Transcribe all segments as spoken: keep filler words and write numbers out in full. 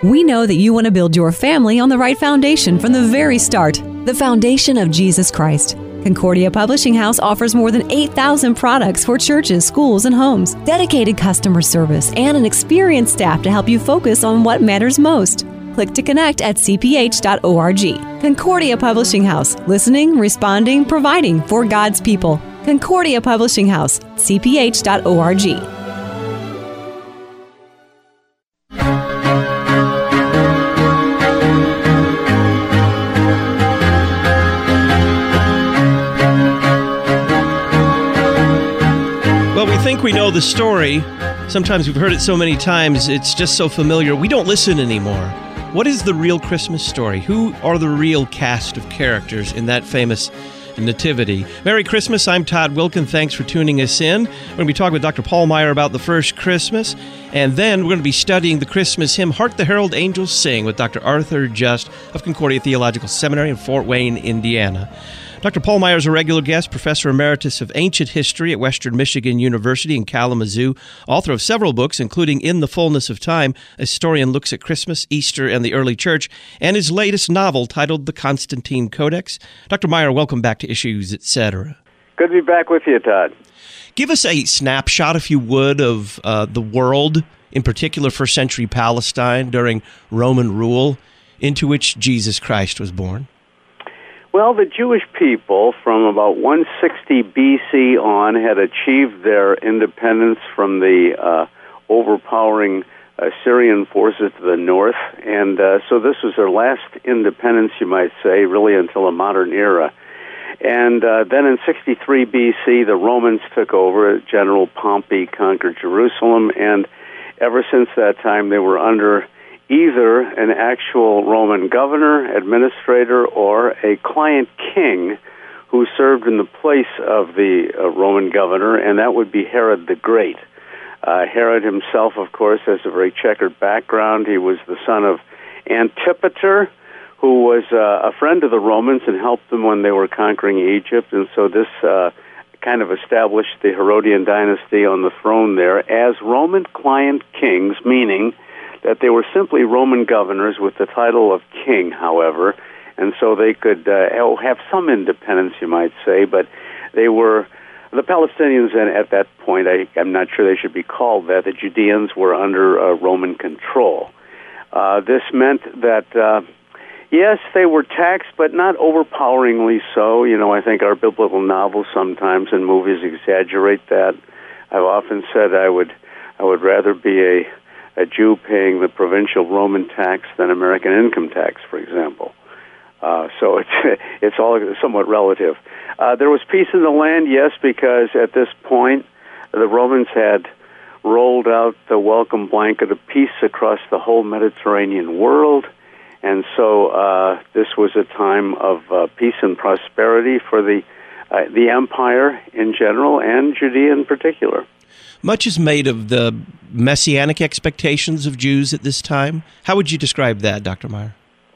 We know that you want to build your family on the right foundation from the very start, the foundation of Jesus Christ. Concordia Publishing House offers more than eight thousand products for churches, schools, and homes, dedicated customer service, and an experienced staff to help you focus on what matters most. Click to connect at c p h dot org. Concordia Publishing House, listening, responding, providing for God's people. Concordia Publishing House, c p h dot org. Well, we think we know the story. Sometimes we've heard it so many times, it's just so familiar, we don't listen anymore. What is the real Christmas story? Who are the real cast of characters in that famous nativity? Merry Christmas, I'm Todd Wilkin. Thanks for tuning us in. We're going to be talking with Doctor Paul Meier about the first Christmas, and then we're going to be studying the Christmas hymn, Hark the Herald Angels Sing, with Doctor Arthur Just of Concordia Theological Seminary in Fort Wayne, Indiana. Doctor Paul Meier is a regular guest, Professor Emeritus of Ancient History at Western Michigan University in Kalamazoo, author of several books, including In the Fullness of Time, a historian looks at Christmas, Easter, and the early church, and his latest novel titled The Constantine Codex. Doctor Meier, welcome back to Issues, et cetera. Good to be back with you, Todd. Give us a snapshot, if you would, of uh, the world, in particular first century Palestine during Roman rule, into which Jesus Christ was born. Well, the Jewish people from about one sixty B C on had achieved their independence from the uh, overpowering Assyrian forces to the north, and uh, so this was their last independence, you might say, really until the modern era. And uh, then in sixty-three B C, the Romans took over. General Pompey conquered Jerusalem, and ever since that time, they were under either an actual Roman governor, administrator, or a client king who served in the place of the uh, Roman governor, and that would be Herod the Great. Uh, Herod himself, of course, has a very checkered background. He was the son of Antipater, who was uh, a friend of the Romans and helped them when they were conquering Egypt, and so this uh, kind of established the Herodian dynasty on the throne there as Roman client kings, meaning that they were simply Roman governors with the title of king, however, and so they could uh, have some independence, you might say, but they were, the Palestinians at that point, I, I'm not sure they should be called that, the Judeans were under uh, Roman control. Uh, this meant that, uh, yes, they were taxed, but not overpoweringly so. You know, I think our biblical novels sometimes and movies exaggerate that. I've often said I would, I would rather be a a Jew paying the provincial Roman tax than American income tax, for example. Uh, so it's it's all somewhat relative. Uh, there was peace in the land, yes, because at this point the Romans had rolled out the welcome blanket of peace across the whole Mediterranean world, and so uh, this was a time of uh, peace and prosperity for the uh, the empire in general and Judea in particular. Much is made of the messianic expectations of Jews at this time. How would you describe that, Doctor Meier?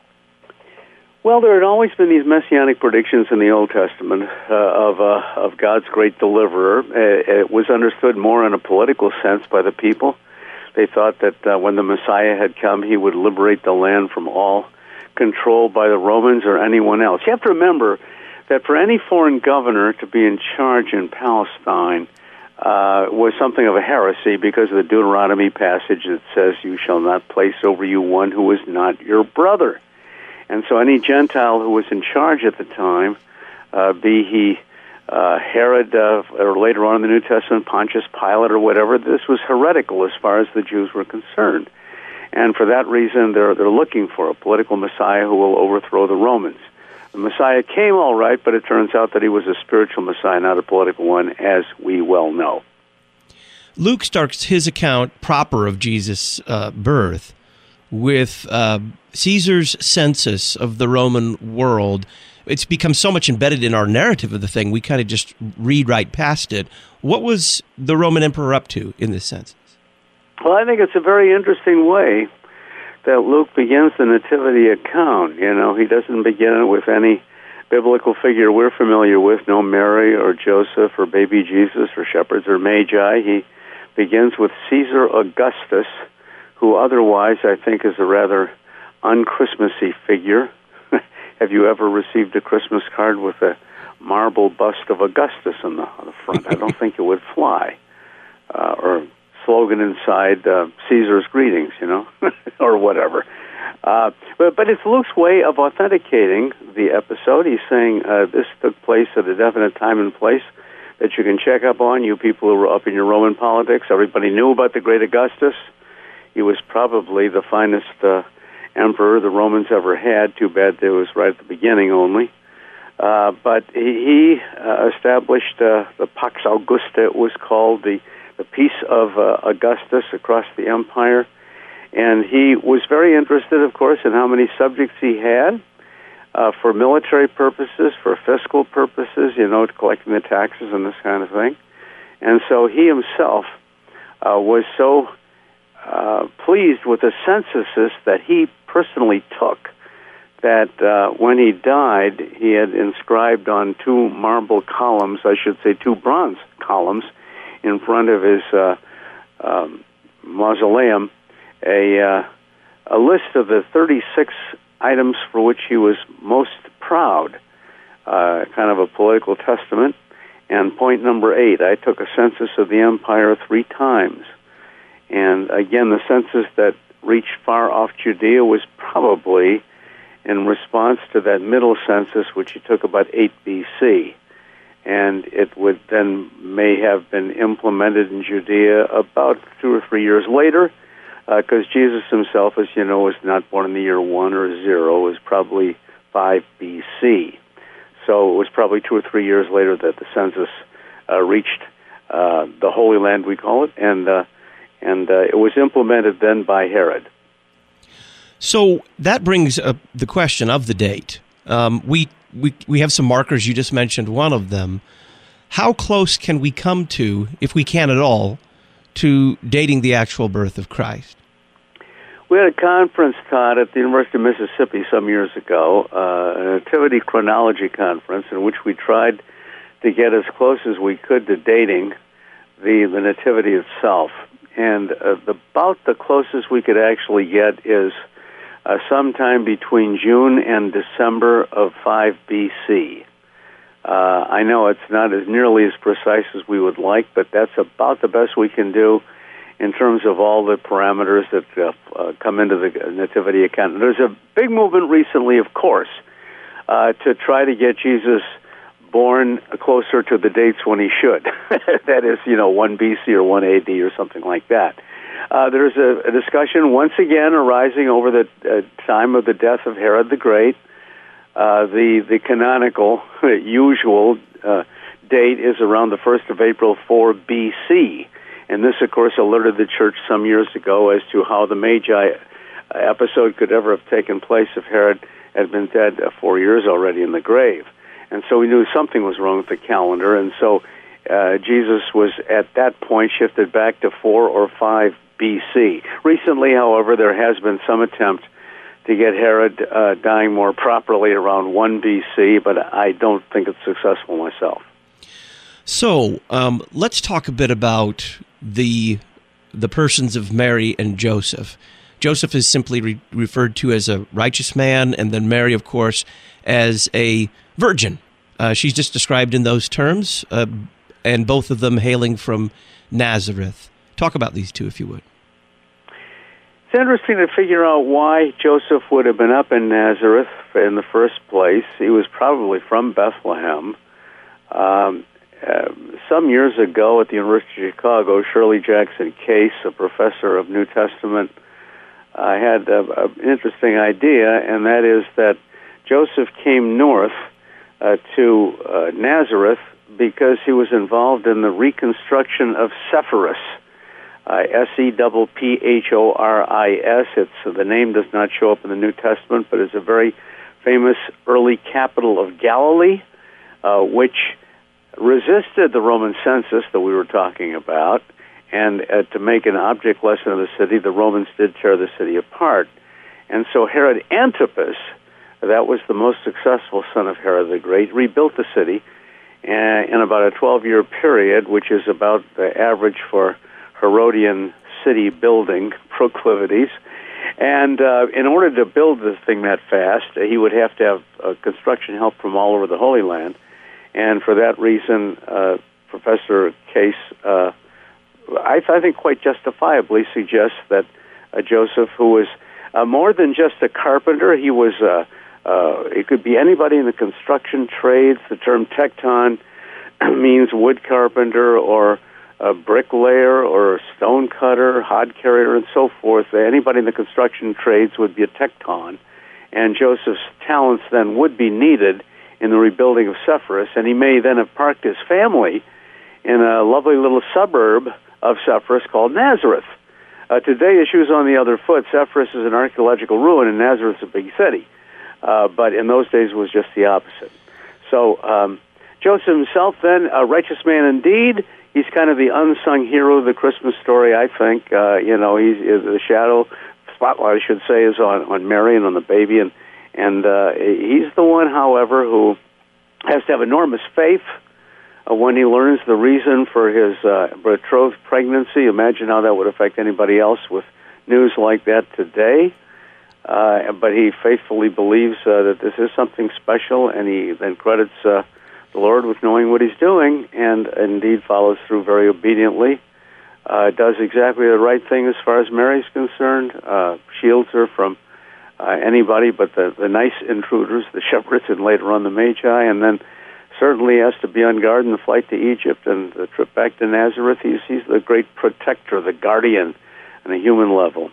Well, there had always been these messianic predictions in the Old Testament uh, of uh, of God's great deliverer. Uh, it was understood more in a political sense by the people. They thought that uh, when the Messiah had come, he would liberate the land from all control by the Romans or anyone else. You have to remember that for any foreign governor to be in charge in Palestine Uh, was something of a heresy because of the Deuteronomy passage that says, you shall not place over you one who is not your brother. And so any Gentile who was in charge at the time, uh, be he uh, Herod, uh, or later on in the New Testament, Pontius Pilate or whatever, this was heretical as far as the Jews were concerned. And for that reason, they're, they're looking for a political Messiah who will overthrow the Romans. The Messiah came all right, but it turns out that he was a spiritual Messiah, not a political one, as we well know. Luke starts his account proper of Jesus' uh, birth with uh, Caesar's census of the Roman world. It's become so much embedded in our narrative of the thing, we kind of just read right past it. What was the Roman emperor up to in this census? Well, I think it's a very interesting way that Luke begins the nativity account. You know, he doesn't begin it with any biblical figure we're familiar with, no Mary or Joseph or baby Jesus or shepherds or magi. He begins with Caesar Augustus, who otherwise I think is a rather un-Christmassy figure. Have you ever received a Christmas card with a marble bust of Augustus on the, on the front? I don't think it would fly. Uh, or slogan inside, uh, Caesar's greetings, you know, or whatever. Uh, but, but it's Luke's way of authenticating the episode. He's saying uh, this took place at a definite time and place that you can check up on, you people who were up in your Roman politics. Everybody knew about the great Augustus. He was probably the finest uh, emperor the Romans ever had. Too bad it was right at the beginning only. Uh, but he, he uh, established uh, the Pax Augusta, it was called, the, the peace of uh, Augustus across the empire. And he was very interested, of course, in how many subjects he had uh, for military purposes, for fiscal purposes, you know, collecting the taxes and this kind of thing. And so he himself uh, was so uh, pleased with the censuses that he personally took that uh, when he died, he had inscribed on two marble columns, I should say two bronze columns, in front of his uh, um, mausoleum, a uh, a list of the thirty-six items for which he was most proud, uh, kind of a political testament. And point number eight, I took a census of the empire three times. And again, the census that reached far off Judea was probably in response to that middle census, which he took about eight B C. And it would then may have been implemented in Judea about two or three years later, because uh, Jesus himself, as you know, was not born in the year one or zero. It was probably five B C. So it was probably two or three years later that the census uh, reached uh, the Holy Land, we call it, and uh, and uh, it was implemented then by Herod. So that brings up the question of the date. Um, we, we we have some markers. You just mentioned one of them. How close can we come to, if we can at all, to dating the actual birth of Christ? We had a conference, Todd, at the University of Mississippi some years ago, uh, a Nativity Chronology Conference, in which we tried to get as close as we could to dating the, the Nativity itself. And uh, the, about the closest we could actually get is uh, sometime between June and December of five B C. Uh, I know it's not as nearly as precise as we would like, but that's about the best we can do in terms of all the parameters that uh, uh, come into the Nativity account. There's a big movement recently, of course, uh, to try to get Jesus born closer to the dates when he should. That is, you know, one B C or one A D or something like that. Uh, there's a, a discussion once again arising over the uh, time of the death of Herod the Great. Uh, the the canonical, usual uh, date is around the first of April, four B C. And this, of course, alerted the church some years ago as to how the Magi episode could ever have taken place if Herod had been dead uh, four years already in the grave. And so we knew something was wrong with the calendar. And so uh, Jesus was, at that point, shifted back to four or five B C. Recently, however, there has been some attempt to get Herod uh, dying more properly around one B C, but I don't think it's successful myself. So um, let's talk a bit about the the persons of Mary and Joseph. Joseph is simply re- referred to as a righteous man, and then Mary, of course, as a virgin. Uh, she's just described in those terms, uh, and both of them hailing from Nazareth. Talk about these two, if you would. It's interesting to figure out why Joseph would have been up in Nazareth in the first place. He was probably from Bethlehem. Um, uh, some years ago at the University of Chicago, Shirley Jackson Case, a professor of New Testament, uh, had an interesting idea, and that is that Joseph came north uh, to uh, Nazareth because he was involved in the reconstruction of Sepphoris. Uh, S E P P H O R I S. It's uh, the name does not show up in the New Testament, but it's a very famous early capital of Galilee, uh, which resisted the Roman census that we were talking about, and uh, to make an object lesson of the city, the Romans did tear the city apart. And so Herod Antipas, that was the most successful son of Herod the Great, rebuilt the city uh, in about a twelve-year period, which is about the average for Herodian city building proclivities. And uh, in order to build this thing that fast, uh, he would have to have uh, construction help from all over the Holy Land. And for that reason, uh, Professor Case, uh, I, th- I think quite justifiably suggests that uh, Joseph, who was uh, more than just a carpenter, he was, uh, uh, it could be anybody in the construction trades. The term tecton means wood carpenter or a bricklayer or a stone cutter, hod carrier, and so forth. Anybody in the construction trades would be a tecton, and Joseph's talents then would be needed in the rebuilding of Sepphoris, and he may then have parked his family in a lovely little suburb of Sepphoris called Nazareth. Uh, today, his shoes on the other foot, Sepphoris is an archaeological ruin, and Nazareth's a big city, uh, but in those days it was just the opposite. So um, Joseph himself, then, a righteous man indeed. He's kind of the unsung hero of the Christmas story, I think. Uh, you know, he's, he's the shadow, spotlight, I should say, is on, on Mary and on the baby. And, and uh, he's the one, however, who has to have enormous faith uh, when he learns the reason for his uh, betrothed pregnancy. Imagine how that would affect anybody else with news like that today. Uh, but he faithfully believes uh, that this is something special, and he then credits Uh, the Lord with knowing what he's doing, and indeed follows through very obediently, uh, does exactly the right thing as far as Mary's concerned, uh, shields her from uh, anybody but the, the nice intruders, the shepherds, and later on the Magi, and then certainly has to be on guard in the flight to Egypt and the trip back to Nazareth. He's, he's the great protector, the guardian on a human level.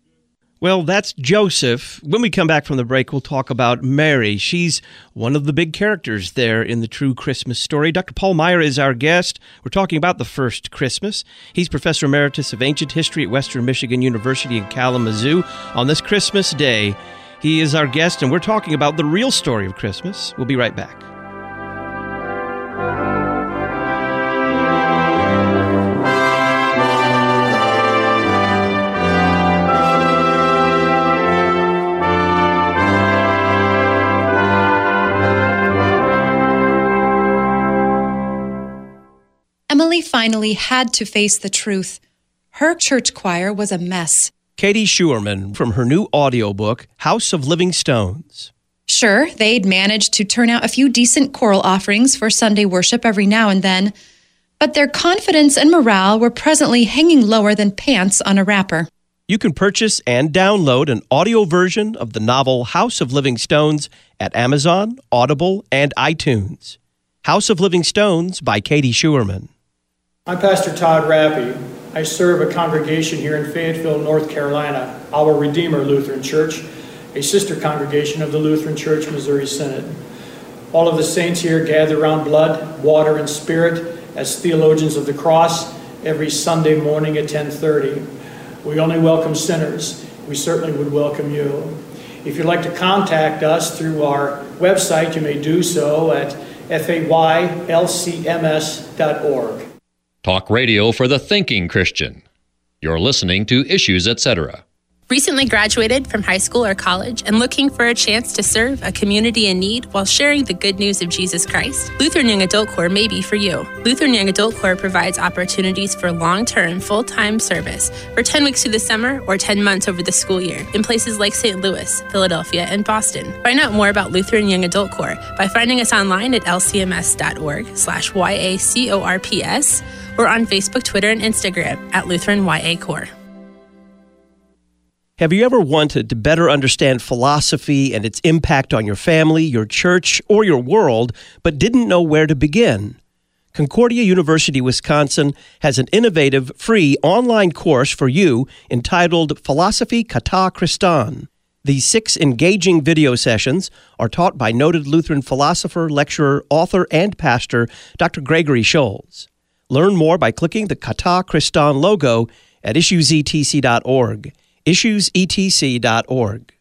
Well, that's Joseph. When we come back from the break, we'll talk about Mary. She's one of the big characters there in the true Christmas story. Doctor Paul Meier is our guest. We're talking about the first Christmas. He's Professor Emeritus of Ancient History at Western Michigan University in Kalamazoo. On this Christmas Day, he is our guest, and we're talking about the real story of Christmas. We'll be right back. Emily finally had to face the truth. Her church choir was a mess. Katie Schuerman from her new audiobook, House of Living Stones. Sure, they'd managed to turn out a few decent choral offerings for Sunday worship every now and then, but their confidence and morale were presently hanging lower than pants on a wrapper. You can purchase and download an audio version of the novel House of Living Stones at Amazon, Audible, and iTunes. House of Living Stones by Katie Schuerman. I'm Pastor Todd Rappy. I serve a congregation here in Fayetteville, North Carolina, Our Redeemer Lutheran Church, a sister congregation of the Lutheran Church Missouri Synod. All of the saints here gather around blood, water, and spirit as theologians of the cross every Sunday morning at ten thirty. We only welcome sinners. We certainly would welcome you. If you'd like to contact us through our website, you may do so at f a y l c m s dot org. Talk radio for the thinking Christian. You're listening to Issues, et cetera. Recently graduated from high school or college and looking for a chance to serve a community in need while sharing the good news of Jesus Christ? Lutheran Young Adult Corps may be for you. Lutheran Young Adult Corps provides opportunities for long-term, full-time service for ten weeks through the summer or ten months over the school year in places like Saint Louis, Philadelphia, and Boston. Find out more about Lutheran Young Adult Corps by finding us online at l c m s dot org slash y a c o r p s or on Facebook, Twitter, and Instagram at Lutheran Y A Corps. Have you ever wanted to better understand philosophy and its impact on your family, your church, or your world, but didn't know where to begin? Concordia University, Wisconsin has an innovative, free online course for you entitled Philosophy Kata Christan. These six engaging video sessions are taught by noted Lutheran philosopher, lecturer, author, and pastor Doctor Gregory Scholz. Learn more by clicking the Kata Christan logo at issues e t c dot org. issues e t c dot org.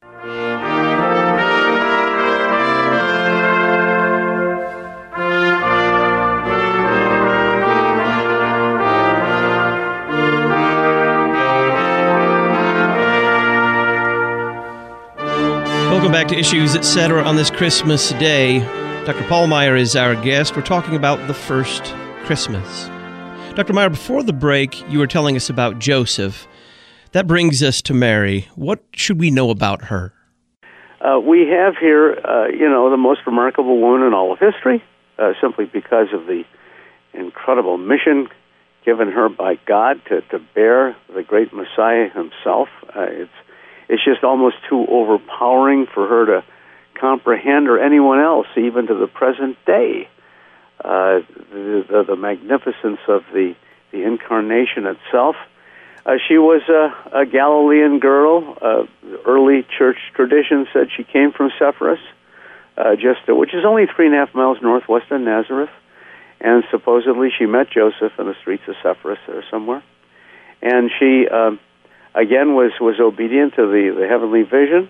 Welcome back to Issues, et cetera. On this Christmas Day, Doctor Paul Meier is our guest. We're talking about the first Christmas. Doctor Meyer, before the break, you were telling us about Joseph. That brings us to Mary. What should we know about her? Uh, we have here, uh, you know, the most remarkable woman in all of history, uh, simply because of the incredible mission given her by God to, to bear the great Messiah himself. Uh, it's it's just almost too overpowering for her to comprehend, or anyone else, even to the present day. Uh, the, the, the magnificence of the, the incarnation itself. Uh, she was a, a Galilean girl. Uh, early church tradition said she came from Sepphoris, uh, just uh, which is only three and a half miles northwest of Nazareth. And supposedly she met Joseph in the streets of Sepphoris there somewhere. And she, uh, again, was, was obedient to the, the heavenly vision.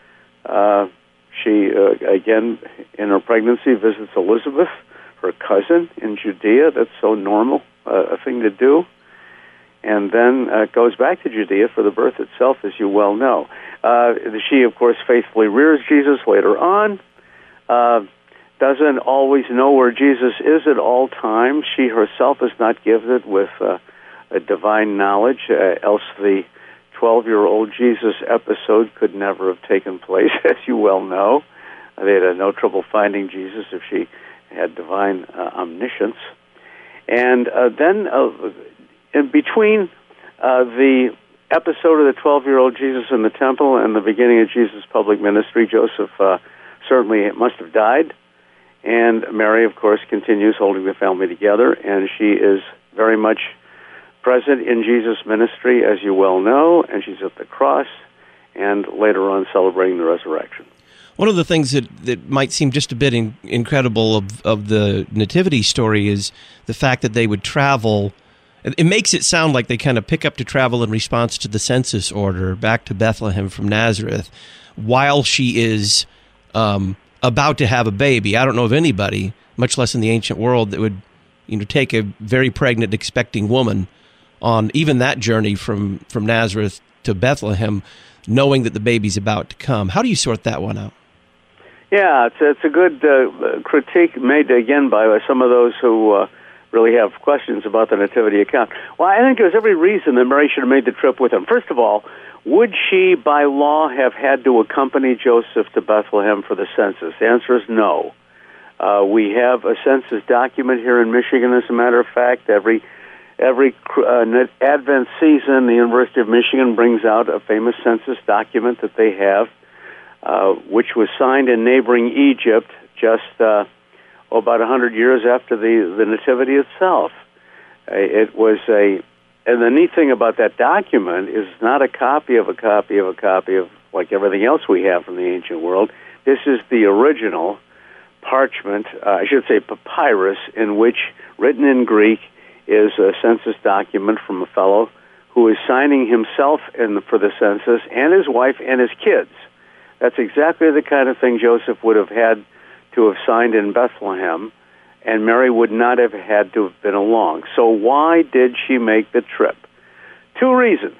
Uh, she, uh, again, in her pregnancy, visits Elizabeth, her cousin in Judea. That's so normal uh, a thing to do. And then uh, goes back to Judea for the birth itself, as you well know. Uh, she, of course, faithfully rears Jesus later on. Uh, doesn't always know where Jesus is at all times. She herself is not gifted with uh, a divine knowledge, uh, else the twelve-year-old Jesus episode could never have taken place, as you well know. They had uh, no trouble finding Jesus if she had divine uh, omniscience. And uh, then uh, in between uh, the episode of the twelve-year-old Jesus in the temple and the beginning of Jesus' public ministry, Joseph uh, certainly must have died. And Mary, of course, continues holding the family together, and she is very much present in Jesus' ministry, as you well know, and she's at the cross, and later on celebrating the resurrection. One of the things that, that might seem just a bit in, incredible of, of the nativity story is the fact that they would travel. It makes it sound like they kind of pick up to travel in response to the census order back to Bethlehem from Nazareth while she is um, about to have a baby. I don't know of anybody, much less in the ancient world, that would, you know, take a very pregnant, expecting woman on even that journey from, from Nazareth to Bethlehem, knowing that the baby's about to come. How do you sort that one out? Yeah, it's, it's a good uh, critique made, again, by some of those who uh, really have questions about the nativity account. Well, I think there's every reason that Mary should have made the trip with him. First of all, would she, by law, have had to accompany Joseph to Bethlehem for the census? The answer is no. Uh, we have a census document here in Michigan, as a matter of fact. Every every uh, Advent season, the University of Michigan brings out a famous census document that they have, uh, which was signed in neighboring Egypt just uh, oh, about one hundred years after the, the Nativity itself. Uh, it was a... And the neat thing about that document is it's not a copy of a copy of a copy of like everything else we have from the ancient world. This is the original parchment, uh, I should say papyrus, in which, written in Greek, is a census document from a fellow who is signing himself in the, for the census, and his wife and his kids. That's exactly the kind of thing Joseph would have had to have signed in Bethlehem, and Mary would not have had to have been along. So why did she make the trip? Two reasons.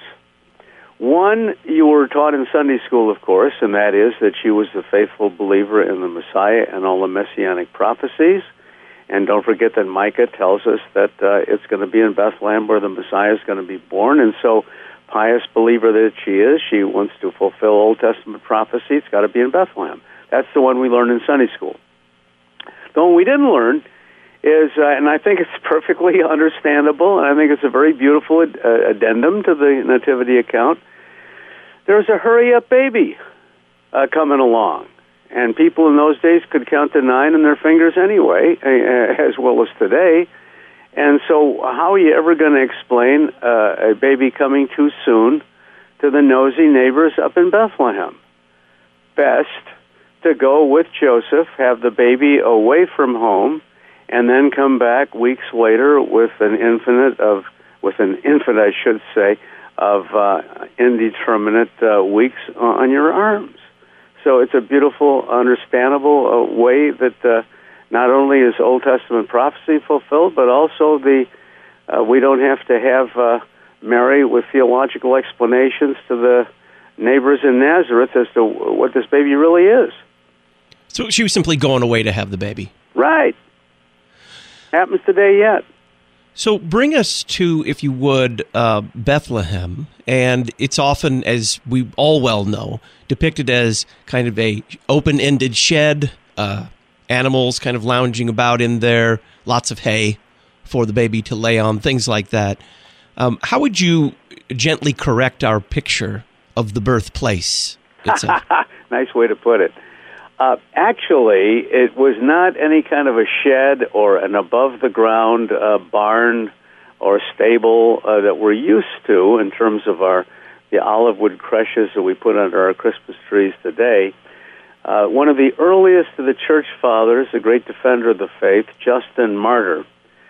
One, you were taught in Sunday school, of course, and that is that she was the faithful believer in the Messiah and all the messianic prophecies. And don't forget that Micah tells us that uh, it's going to be in Bethlehem where the Messiah is going to be born. And so, pious believer that she is, she wants to fulfill Old Testament prophecy. It's got to be in Bethlehem. That's the one we learned in Sunday school. The one we didn't learn is, uh, and I think it's perfectly understandable, and I think it's a very beautiful ad- uh, addendum to the nativity account, there's a hurry-up baby uh, coming along. And people in those days could count to nine in their fingers anyway, uh, as well as today. And so how are you ever going to explain uh, a baby coming too soon to the nosy neighbors up in Bethlehem? Best to go with Joseph, have the baby away from home, and then come back weeks later with an infant of, with an infant, I should say, of uh, indeterminate uh, weeks on your arms. So it's a beautiful, understandable uh, way that uh, not only is Old Testament prophecy fulfilled, but also the uh, we don't have to have uh, Mary with theological explanations to the neighbors in Nazareth as to what this baby really is. So she was simply going away to have the baby. Right. Happens today yet. So bring us to, if you would, uh, Bethlehem, and it's often, as we all well know, depicted as kind of a open-ended shed, uh, animals kind of lounging about in there, lots of hay for the baby to lay on, things like that. Um, how would you gently correct our picture of the birthplace itself? Nice way to put it. Uh, actually, it was not any kind of a shed or an above-the-ground uh, barn or stable uh, that we're used to in terms of our the olive wood creches that we put under our Christmas trees today. Uh, one of the earliest of the church fathers, a great defender of the faith, Justin Martyr,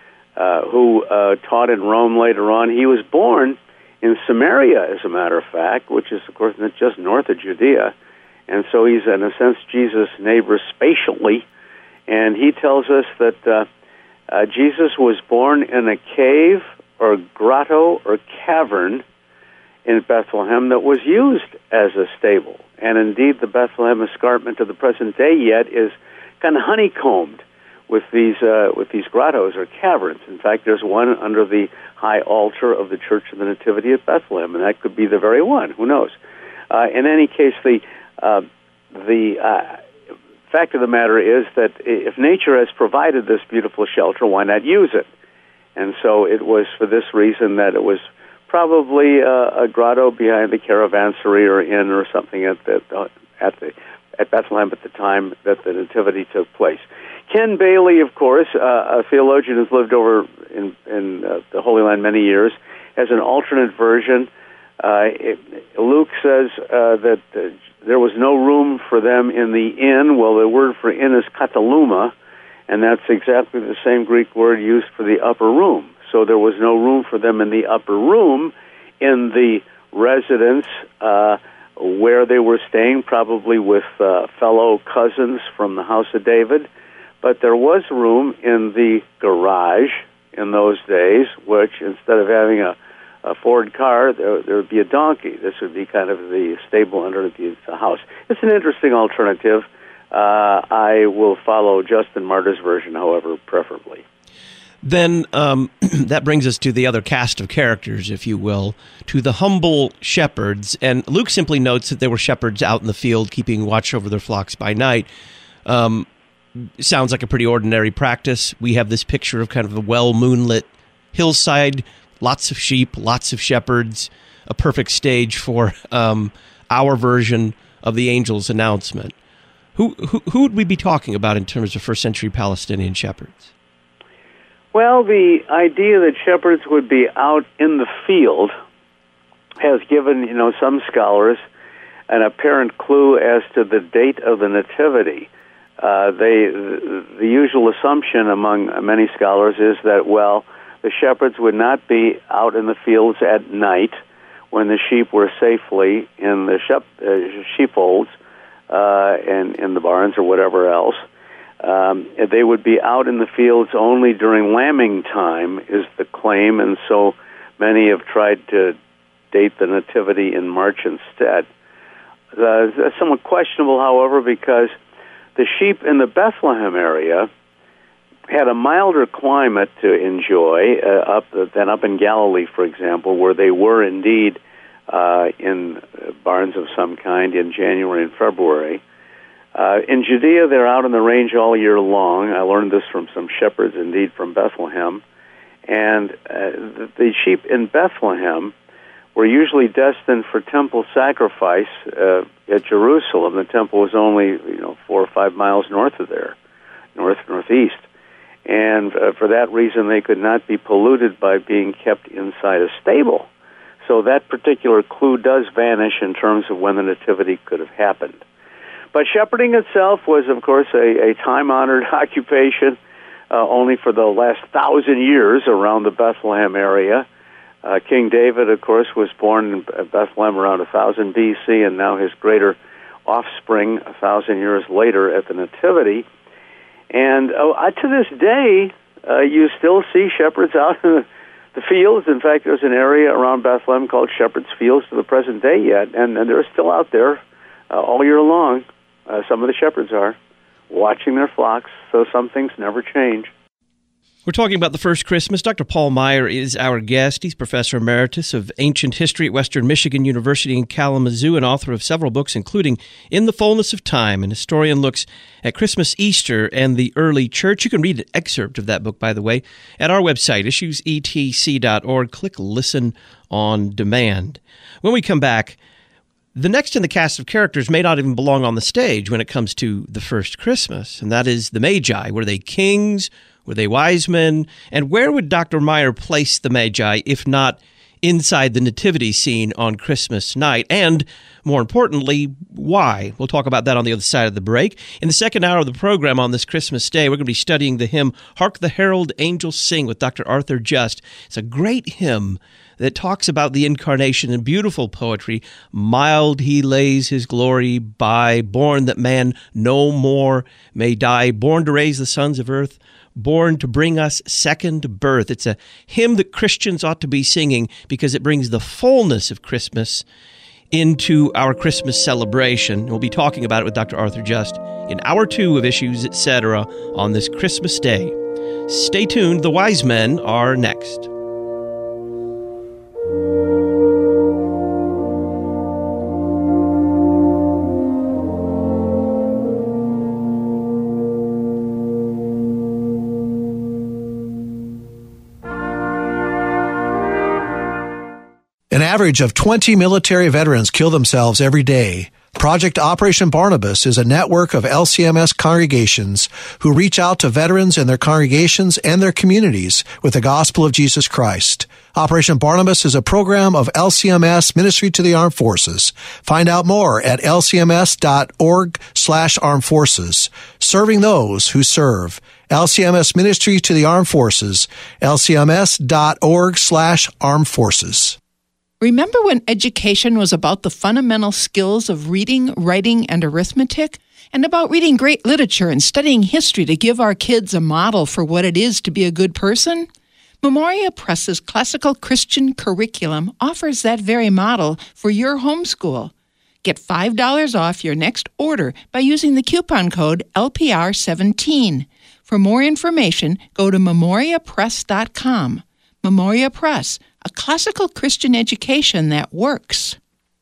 uh, who uh, taught in Rome later on, he was born in Samaria, as a matter of fact, which is, of course, not just north of Judea. And so he's, in a sense, Jesus' neighbor spatially. And he tells us that uh, uh, Jesus was born in a cave or grotto or cavern in Bethlehem that was used as a stable. And indeed, the Bethlehem escarpment to the present day yet is kind of honeycombed with these uh, with these grottos or caverns. In fact, there's one under the high altar of the Church of the Nativity at Bethlehem, and that could be the very one. Who knows? Uh, in any case, the Uh, the uh, fact of the matter is that if nature has provided this beautiful shelter, why not use it? And so it was for this reason that it was probably uh, a grotto behind the caravanserai or inn or something at the, uh, at the at Bethlehem at the time that the Nativity took place. Ken Bailey, of course, uh, a theologian who's lived over in, in uh, the Holy Land many years, has an alternate version. Uh, it, Luke says uh, that uh, there was no room for them in the inn. Well, the word for inn is kataluma, and that's exactly the same Greek word used for the upper room. So there was no room for them in the upper room in the residence uh, where they were staying, probably with uh, fellow cousins from the house of David. But there was room in the garage in those days, which instead of having a a Ford car, there, there would be a donkey. This would be kind of the stable under the, the house. It's an interesting alternative. Uh, I will follow Justin Martyr's version, however, preferably. Then um, that brings us to the other cast of characters, if you will, to the humble shepherds. And Luke simply notes that there were shepherds out in the field keeping watch over their flocks by night. Um, sounds like a pretty ordinary practice. We have this picture of kind of a well-moonlit hillside, lots of sheep, lots of shepherds, a perfect stage for um, our version of the angel's announcement. Who, who who would we be talking about in terms of first century Palestinian shepherds? Well, the idea that shepherds would be out in the field has given, you know, some scholars an apparent clue as to the date of the Nativity. Uh, they the, the usual assumption among many scholars is that, well, the shepherds would not be out in the fields at night when the sheep were safely in the shep, uh, sheepfolds uh, and in the barns or whatever else. Um, they would be out in the fields only during lambing time, is the claim, and so many have tried to date the Nativity in March instead. Uh, that's somewhat questionable, however, because the sheep in the Bethlehem area had a milder climate to enjoy uh, up than up in Galilee, for example, where they were indeed uh, in barns of some kind in January and February. Uh, in Judea, they're out in the range all year long. I learned this from some shepherds, indeed, from Bethlehem. And uh, the, the sheep in Bethlehem were usually destined for temple sacrifice uh, at Jerusalem. The temple was only, you know, four or five miles north of there, north northeast. And uh, for that reason, they could not be polluted by being kept inside a stable. So that particular clue does vanish in terms of when the Nativity could have happened. But shepherding itself was, of course, a, a time-honored occupation uh, only for the last thousand years around the Bethlehem area. Uh, King David, of course, was born in Bethlehem around one thousand B C, and now his greater offspring a thousand years later at the Nativity. And uh, to this day, uh, you still see shepherds out in the, the fields. In fact, there's an area around Bethlehem called Shepherd's Fields to the present day yet, and, and they're still out there uh, all year long. Uh, some of the shepherds are watching their flocks, so some things never change. We're talking about the first Christmas. Doctor Paul Meier is our guest. He's Professor Emeritus of Ancient History at Western Michigan University in Kalamazoo and author of several books, including In the Fullness of Time. An historian looks at Christmas, Easter, and the early church. You can read an excerpt of that book, by the way, at our website, issues e t c dot org. Click Listen on Demand. When we come back, the next in the cast of characters may not even belong on the stage when it comes to the first Christmas, and that is the Magi. Were they kings? Were they wise men? And where would Doctor Meier place the Magi if not inside the nativity scene on Christmas night? And more importantly, why? We'll talk about that on the other side of the break. In the second hour of the program on this Christmas day, we're going to be studying the hymn, Hark the Herald Angels Sing, with Doctor Arthur Just. It's a great hymn that talks about the incarnation in beautiful poetry. Mild he lays his glory by, born that man no more may die, born to raise the sons of earth, born to bring us second birth. It's a hymn that Christians ought to be singing because it brings the fullness of Christmas into our Christmas celebration. We'll be talking about it with Doctor Arthur Just in hour two of Issues, et cetera on this Christmas day. Stay tuned. The wise men are next. An average of twenty military veterans kill themselves every day. Project Operation Barnabas is a network of L C M S congregations who reach out to veterans and their congregations and their communities with the gospel of Jesus Christ. Operation Barnabas is a program of L C M S Ministry to the Armed Forces. Find out more at l c m s dot org slash armed forces. Serving those who serve. L C M S Ministry to the Armed Forces. l c m s dot org slash armed forces. Remember when education was about the fundamental skills of reading, writing, and arithmetic? And about reading great literature and studying history to give our kids a model for what it is to be a good person? Memoria Press's classical Christian curriculum offers that very model for your homeschool. Get five dollars off your next order by using the coupon code L P R seventeen. For more information, go to memoria press dot com. Memoria Press, a classical Christian education that works.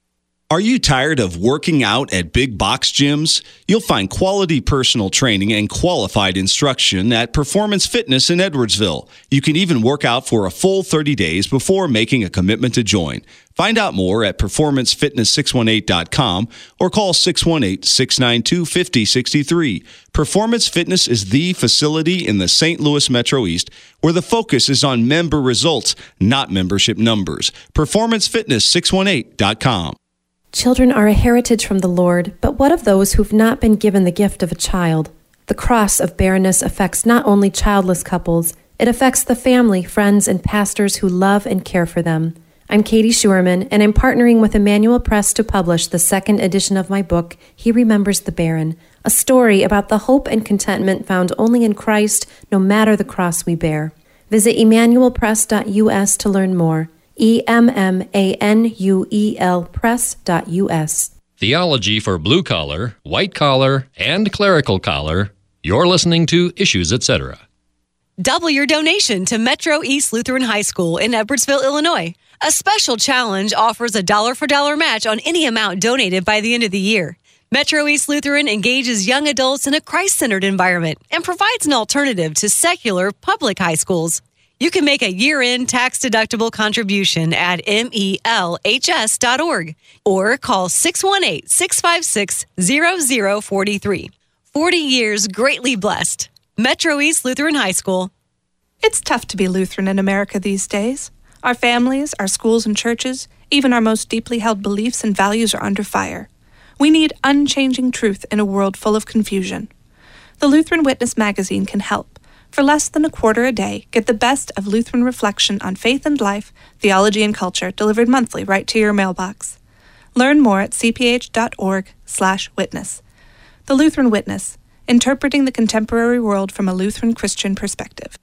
Are you tired of working out at big box gyms? You'll find quality personal training and qualified instruction at Performance Fitness in Edwardsville. You can even work out for a full thirty days before making a commitment to join. Find out more at performance fitness six one eight dot com or call six one eight, six nine two, five zero six three. Performance Fitness is the facility in the Saint Louis Metro East where the focus is on member results, not membership numbers. performance fitness six one eight dot com. Children are a heritage from the Lord, but what of those who've not been given the gift of a child? The cross of barrenness affects not only childless couples, it affects the family, friends, and pastors who love and care for them. I'm Katie Schuerman, and I'm partnering with Emmanuel Press to publish the second edition of my book, He Remembers the Barren, a story about the hope and contentment found only in Christ, no matter the cross we bear. Visit emmanuel press dot u s to learn more. E M M A N U E L press dot u s. Theology for blue collar, white collar, and clerical collar. You're listening to Issues, et cetera. Double your donation to Metro East Lutheran High School in Edwardsville, Illinois. A special challenge offers a dollar-for-dollar match on any amount donated by the end of the year. Metro East Lutheran engages young adults in a Christ-centered environment and provides an alternative to secular public high schools. You can make a year-end tax-deductible contribution at M E L H S dot org or call six one eight, six five six, zero zero four three. forty years greatly blessed. Metro East Lutheran High School. It's tough to be Lutheran in America these days. Our families, our schools and churches, even our most deeply held beliefs and values are under fire. We need unchanging truth in a world full of confusion. The Lutheran Witness magazine can help. For less than a quarter a day, get the best of Lutheran reflection on faith and life, theology and culture, delivered monthly right to your mailbox. Learn more at c p h dot org slash witness. The Lutheran Witness, interpreting the contemporary world from a Lutheran Christian perspective.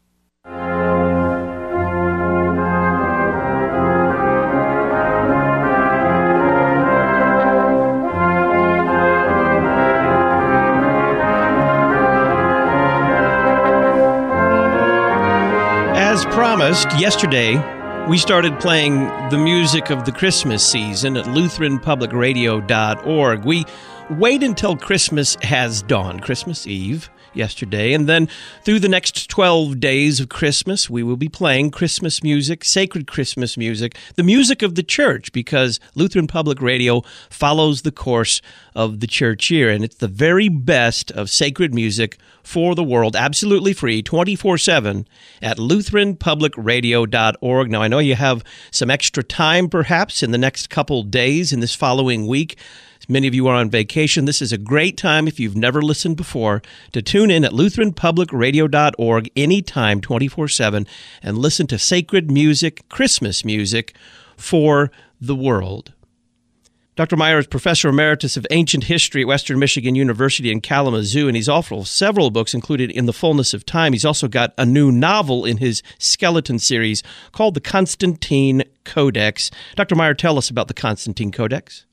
promised, yesterday we started playing the music of the Christmas season at Lutheran Public Radio dot org. We wait until Christmas has dawned, Christmas Eve yesterday, and then through the next twelve days of Christmas, we will be playing Christmas music, sacred Christmas music, the music of the church, because Lutheran Public Radio follows the course of the church year, and it's the very best of sacred music for the world, absolutely free, twenty-four seven at Lutheran Public Radio dot org. Now, I know you have some extra time, perhaps, in the next couple days in this following week. Many of you are on vacation. This is a great time, if you've never listened before, to tune in at Lutheran Public Radio dot org anytime, twenty-four seven, and listen to sacred music, Christmas music, for the world. Doctor Meyer is Professor Emeritus of Ancient History at Western Michigan University in Kalamazoo, and he's authored several books, included In the Fullness of Time. He's also got a new novel in his Skeleton series called The Constantine Codex. Doctor Meyer, tell us about the Constantine Codex.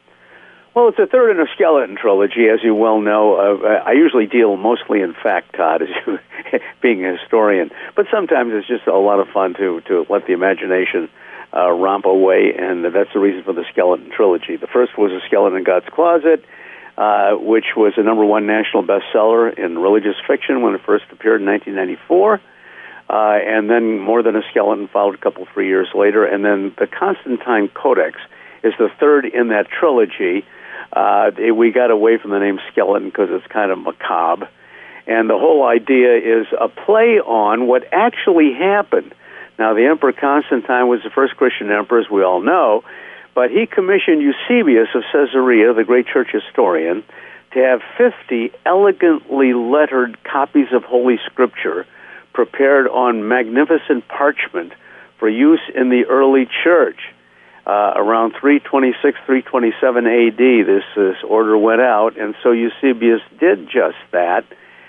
Well, it's a third in a skeleton trilogy, as you well know. Uh, I usually deal mostly in fact, Todd, as you, being a historian. But sometimes it's just a lot of fun to, to let the imagination uh, romp away, and that's the reason for the skeleton trilogy. The first was A Skeleton in God's Closet, uh, which was a number one national bestseller in religious fiction when it first appeared in nineteen ninety-four. Uh, and then More Than a Skeleton followed a couple, three years later. And then the Constantine Codex is the third in that trilogy. Uh, we got away from the name skeleton because it's kind of macabre. And the whole idea is a play on what actually happened. Now, the Emperor Constantine was the first Christian emperor, as we all know, but he commissioned Eusebius of Caesarea, the great church historian, to have fifty elegantly lettered copies of Holy Scripture prepared on magnificent parchment for use in the early church. Uh, around three twenty-six, three twenty-seven A D, this, this order went out, and so Eusebius did just that.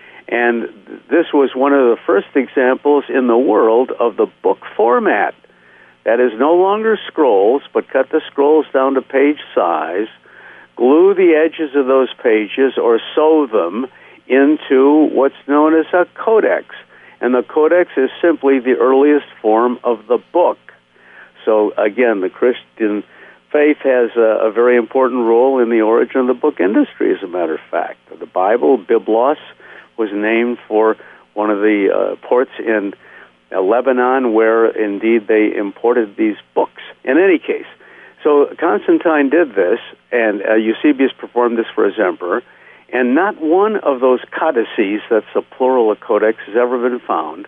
And this was one of the first examples in the world of the book format. That is no longer scrolls, but cut the scrolls down to page size, glue the edges of those pages, or sew them into what's known as a codex. And the codex is simply the earliest form of the book. So, again, the Christian faith has a, a very important role in the origin of the book industry, as a matter of fact. The Bible, Biblos, was named for one of the uh, ports in uh, Lebanon where, indeed, they imported these books. In any case, so Constantine did this, and uh, Eusebius performed this for his emperor, and not one of those codices, that's the plural of codex, has ever been found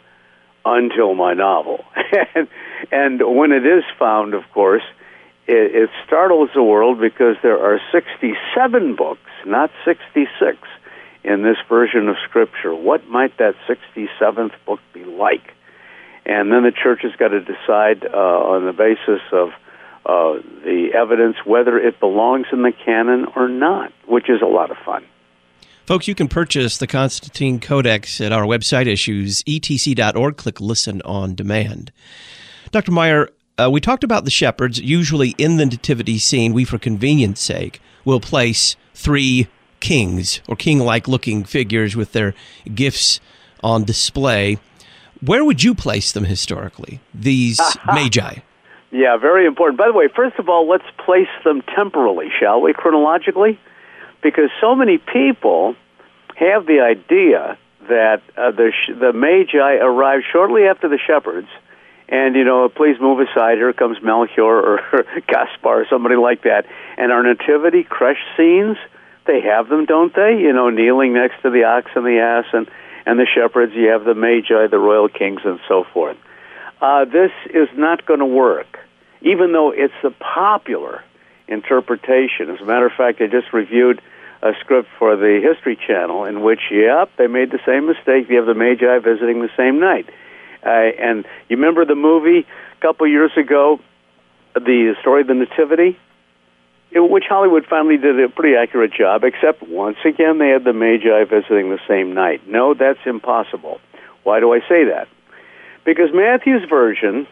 until my novel. and, and when it is found, of course, it, it startles the world because there are sixty-seven books, not sixty-six, in this version of Scripture. What might that sixty-seventh book be like? And then the church has got to decide uh, on the basis of uh, the evidence whether it belongs in the canon or not, which is a lot of fun. Folks, you can purchase the Constantine Codex at our website, issues e t c dot org. Click Listen on Demand. Doctor Meyer, uh, we talked about the shepherds. Usually in the nativity scene, we, for convenience sake, will place three kings or king-like looking figures with their gifts on display. Where would you place them historically, these magi? Yeah, very important. By the way, first of all, let's place them temporally, shall we, chronologically? Because so many people have the idea that uh, the sh- the Magi arrived shortly after the shepherds, and, you know, please move aside, here comes Melchior or Gaspar or somebody like that. And our nativity creche scenes, they have them, don't they? You know, kneeling next to the ox and the ass, and, and the shepherds, you have the Magi, the royal kings, and so forth. Uh, this is not going to work, even though it's the popular interpretation. As a matter of fact, I just reviewed a script for the History Channel in which, yep, they made the same mistake. You have the Magi visiting the same night. Uh, and you remember the movie a couple years ago, the story of the Nativity, it, which Hollywood finally did a pretty accurate job, except once again they had the Magi visiting the same night. No, that's impossible. Why do I say that? Because Matthew's version,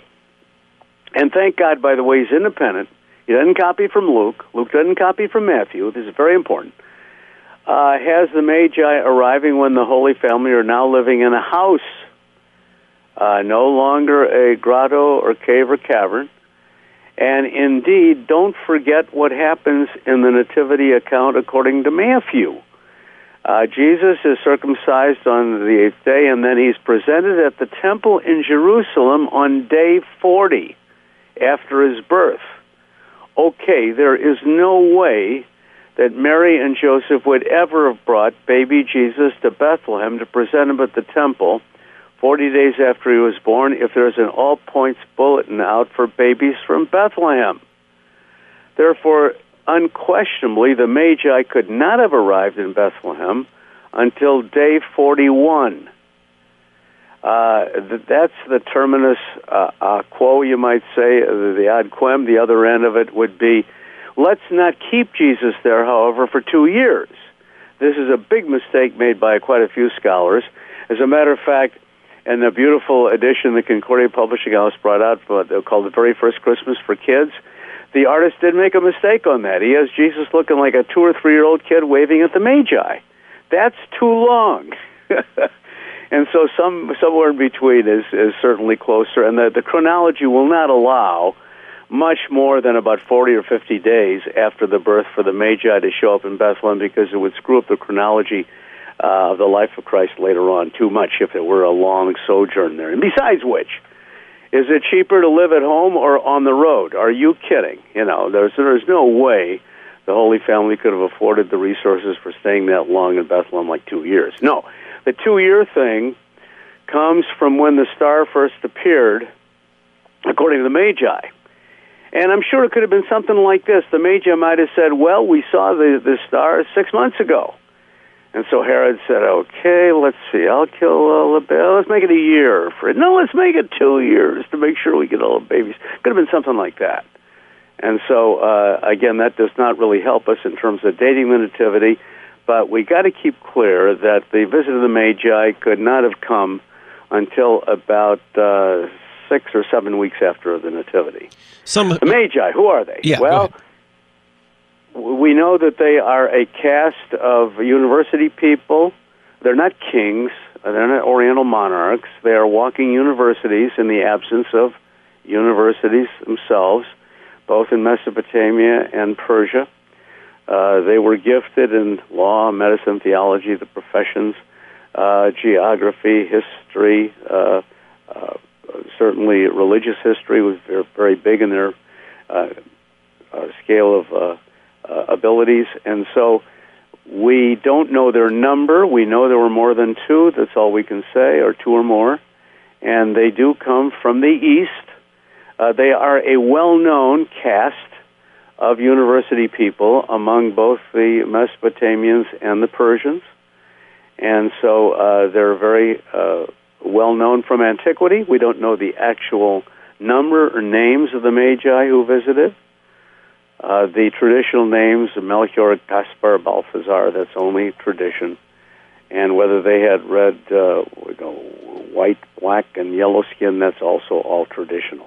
and thank God, by the way, he's independent. He doesn't copy from Luke. Luke doesn't copy from Matthew. This is very important. Uh, has the Magi arriving when the Holy Family are now living in a house. uh, no longer a grotto or cave or cavern. And indeed, don't forget what happens in the nativity account according to Matthew. Uh, Jesus is circumcised on the eighth day, and then he's presented at the temple in Jerusalem on day forty after his birth. Okay, there is no way that Mary and Joseph would ever have brought baby Jesus to Bethlehem to present him at the temple forty days after he was born if there's an all-points bulletin out for babies from Bethlehem. Therefore, unquestionably, the Magi could not have arrived in Bethlehem until day forty-one. Uh, th- that's the terminus uh, uh, quo, you might say, uh, the ad quem. The other end of it would be, let's not keep Jesus there, however, for two years. This is a big mistake made by quite a few scholars. As a matter of fact, in the beautiful edition the Concordia Publishing House brought out for, called The Very First Christmas for Kids, the artist did make a mistake on that. He has Jesus looking like a two- or three-year-old kid waving at the Magi. That's too long. And so some somewhere in between is, is certainly closer. And the, the chronology will not allow much more than about forty or fifty days after the birth for the Magi to show up in Bethlehem, because it would screw up the chronology uh, of the life of Christ later on too much if it were a long sojourn there. And besides which, is it cheaper to live at home or on the road? Are you kidding? You know, there's there's no way the Holy Family could have afforded the resources for staying that long in Bethlehem, like two years. No, the two-year thing comes from when the star first appeared, according to the Magi. And I'm sure it could have been something like this. The Magi might have said, well, we saw the, the star six months ago. And so Herod said, okay, let's see, I'll kill all the babies. Let's make it a year. For it. No, let's make it two years to make sure we get all the babies. Could have been something like that. And so, uh, again, that does not really help us in terms of dating the Nativity, but we got to keep clear that the visit of the Magi could not have come until about uh, six or seven weeks after the Nativity. Some, the Magi, who are they? Yeah, well, we know that they are a caste of university people. They're not kings. They're not Oriental monarchs. They are walking universities in the absence of universities themselves, both in Mesopotamia and Persia. Uh, they were gifted in law, medicine, theology, the professions, uh, geography, history, uh, uh, certainly religious history was very, very big in their uh, uh, scale of uh, uh, abilities. And so we don't know their number. We know there were more than two. That's all we can say, or two or more. And they do come from the East. Uh, they are a well-known caste of university people among both the Mesopotamians and the Persians. And so uh, they're very uh, well known from antiquity. We don't know the actual number or names of the Magi who visited. Uh, the traditional names, Melchior, Gaspar, Balthazar, that's only tradition. And whether they had red, uh, you know, white, black, and yellow skin, that's also all traditional.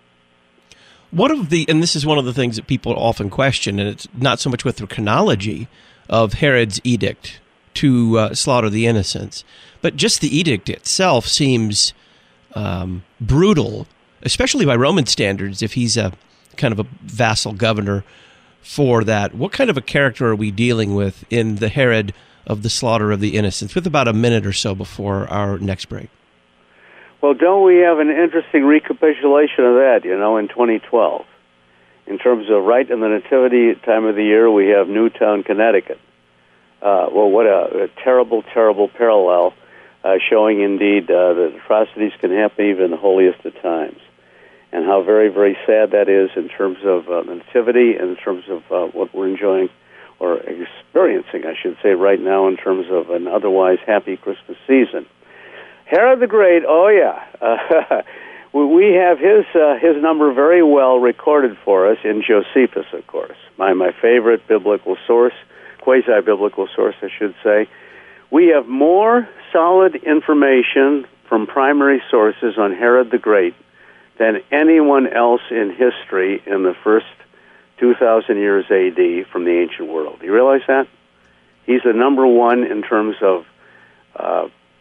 What of the, and this is one of the things that people often question, and it's not so much with the chronology of Herod's edict to uh, slaughter the innocents, but just the edict itself seems um, brutal, especially by Roman standards, if he's a kind of a vassal governor for that. What kind of a character are we dealing with in the Herod of the slaughter of the innocents, with about a minute or so before our next break? Well, don't we have an interesting recapitulation of that, you know, in twenty twelve? In terms of right in the nativity time of the year, we have Newtown, Connecticut. Uh, well, what a, a terrible, terrible parallel, uh, showing indeed uh, that atrocities can happen even in the holiest of times. And how very, very sad that is in terms of uh, nativity and in terms of uh, what we're enjoying or experiencing, I should say, right now in terms of an otherwise happy Christmas season. Herod the Great, oh yeah, uh, we have his uh, his number very well recorded for us in Josephus, of course, my my favorite biblical source, quasi-biblical source, I should say. We have more solid information from primary sources on Herod the Great than anyone else in history in the first two thousand years A D from the ancient world. Do you realize that? He's the number one in terms of uh,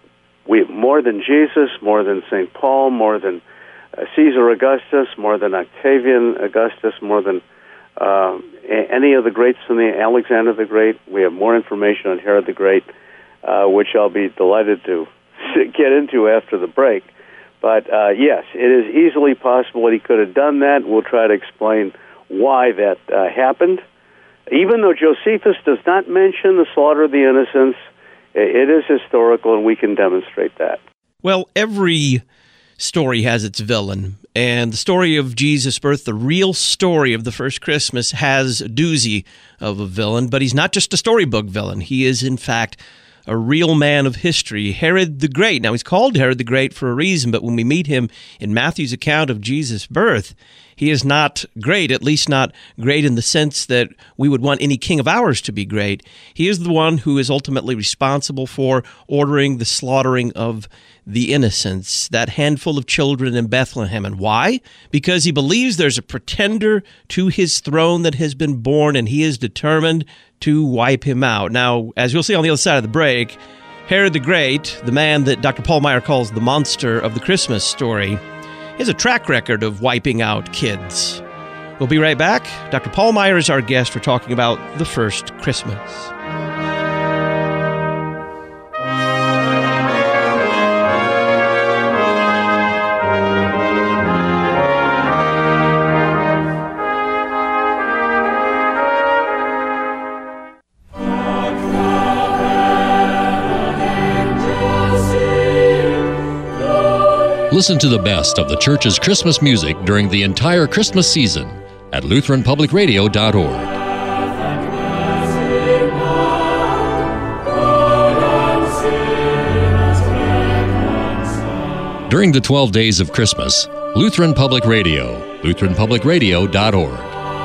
we more than Jesus, more than Saint Paul, more than uh, Caesar Augustus, more than Octavian Augustus, more than uh, any of the greats from the Alexander the Great. We have more information on Herod the Great, uh, which I'll be delighted to get into after the break. But uh, yes, it is easily possible that he could have done that. We'll try to explain why that uh, happened. Even though Josephus does not mention the slaughter of the innocents, it is historical, and we can demonstrate that. Well, every story has its villain, and the story of Jesus' birth, the real story of the first Christmas, has a doozy of a villain, but he's not just a storybook villain. He is, in fact, a real man of history, Herod the Great. Now, he's called Herod the Great for a reason, but when we meet him in Matthew's account of Jesus' birth, he is not great, at least not great in the sense that we would want any king of ours to be great. He is the one who is ultimately responsible for ordering the slaughtering of the innocents, that handful of children in Bethlehem. And why? Because he believes there's a pretender to his throne that has been born, and he is determined to wipe him out. Now, as you'll see on the other side of the break, Herod the Great, the man that Doctor Paul Meier calls the monster of the Christmas story, has a track record of wiping out kids. We'll be right back. Doctor Paul Meier is our guest. We're talking about the first Christmas. Listen to the best of the church's Christmas music during the entire Christmas season at Lutheran Public Radio dot org. During the twelve days of Christmas, Lutheran Public Radio, Lutheran Public Radio dot org.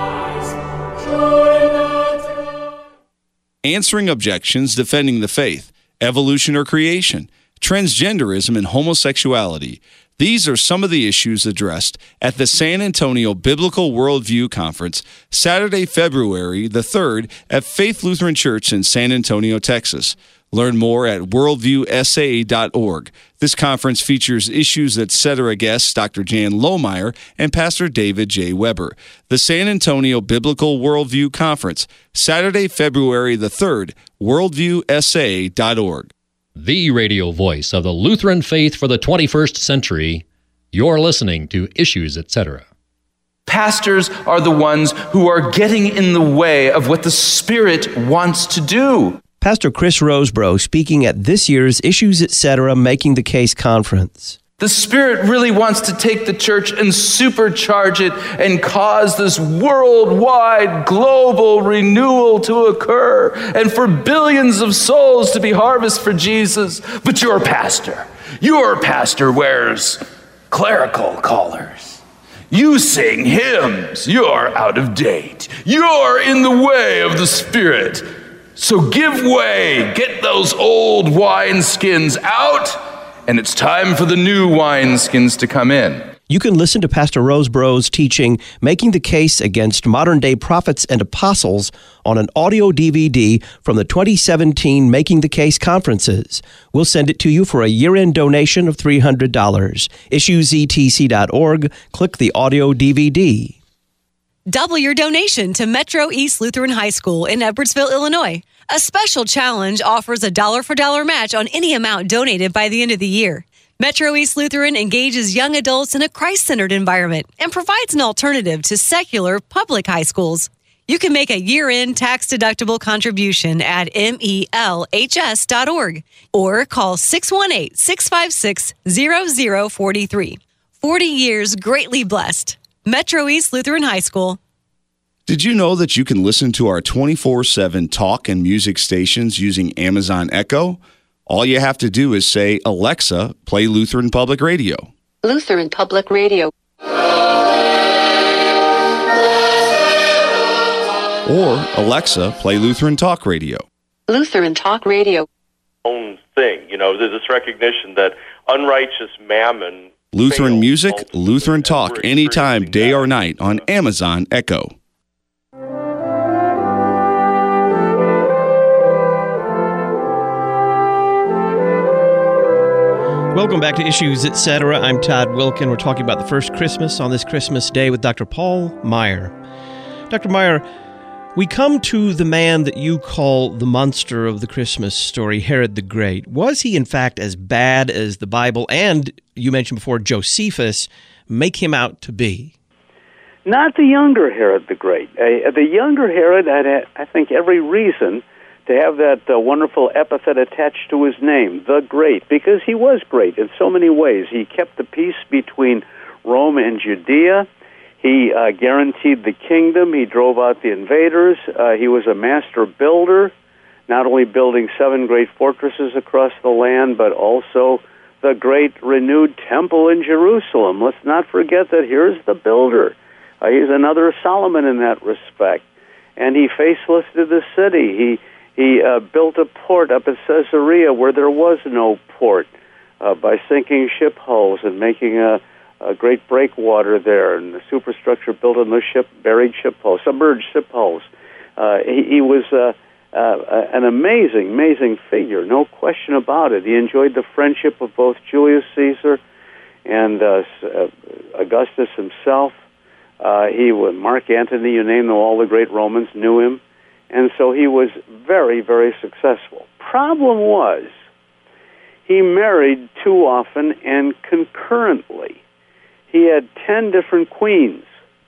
Answering objections, defending the faith, evolution or creation, transgenderism and homosexuality. These are some of the issues addressed at the San Antonio Biblical Worldview Conference, Saturday, February the third at Faith Lutheran Church in San Antonio, Texas. Learn more at worldview s a dot org. This conference features Issues Etc. guests Doctor Jan Lohmeyer and Pastor David J. Weber. The San Antonio Biblical Worldview Conference, Saturday, February the third, worldview s a dot org. The radio voice of the Lutheran faith for the twenty-first century. You're listening to Issues Etc. Pastors are the ones who are getting in the way of what the Spirit wants to do. Pastor Chris Rosebrough speaking at this year's Issues Etc. Making the Case conference. The Spirit really wants to take the church and supercharge it and cause this worldwide, global renewal to occur and for billions of souls to be harvested for Jesus. But your pastor, your pastor wears clerical collars. You sing hymns. You're out of date. You're in the way of the Spirit. So give way. Get those old wineskins out. And it's time for the new wineskins to come in. You can listen to Pastor Rosebrough's teaching, Making the Case Against Modern-Day Prophets and Apostles, on an audio D V D from the twenty seventeen Making the Case conferences. We'll send it to you for a year-end donation of three hundred dollars. issues e t c dot org. Click the audio D V D. Double your donation to Metro East Lutheran High School in Edwardsville, Illinois. A special challenge offers a dollar-for-dollar match on any amount donated by the end of the year. Metro East Lutheran engages young adults in a Christ-centered environment and provides an alternative to secular public high schools. You can make a year-end tax-deductible contribution at M E L H S dot org or call six one eight, six five six, zero zero four three. forty years greatly blessed. Metro East Lutheran High School. Did you know that you can listen to our twenty-four seven talk and music stations using Amazon Echo? All you have to do is say, Alexa, play Lutheran Public Radio. Lutheran Public Radio. Or, Alexa, play Lutheran Talk Radio. Lutheran Talk Radio. Own thing, you know, there's this recognition that unrighteous mammon. Lutheran music, Lutheran Talk, anytime, day or night, on Amazon Echo. Welcome back to Issues, et cetera. I'm Todd Wilkin. We're talking about the first Christmas on this Christmas day with Doctor Paul Meier. Doctor Meier, we come to the man that you call the monster of the Christmas story, Herod the Great. Was he, in fact, as bad as the Bible and, you mentioned before, Josephus, make him out to be? Not the younger Herod the Great. Uh, the younger Herod had, I think, every reason to have that uh, wonderful epithet attached to his name, the Great, because he was great in so many ways. He kept the peace between Rome and Judea. He uh, guaranteed the kingdom. He drove out the invaders. Uh, he was a master builder, not only building seven great fortresses across the land, but also the great renewed temple in Jerusalem. Let's not forget that here's the builder. Uh, he's another Solomon in that respect. And he facelifted the city. He He uh, built a port up at Caesarea where there was no port uh, by sinking ship hulls and making a, a great breakwater there, and the superstructure built on those ship, buried ship hulls, submerged ship hulls. Uh, he, he was uh, uh, an amazing, amazing figure, no question about it. He enjoyed the friendship of both Julius Caesar and uh, uh, Augustus himself. Uh, he was Mark Antony, you name them, all the great Romans knew him. And so he was very, very successful. Problem was, he married too often and concurrently. He had ten different queens,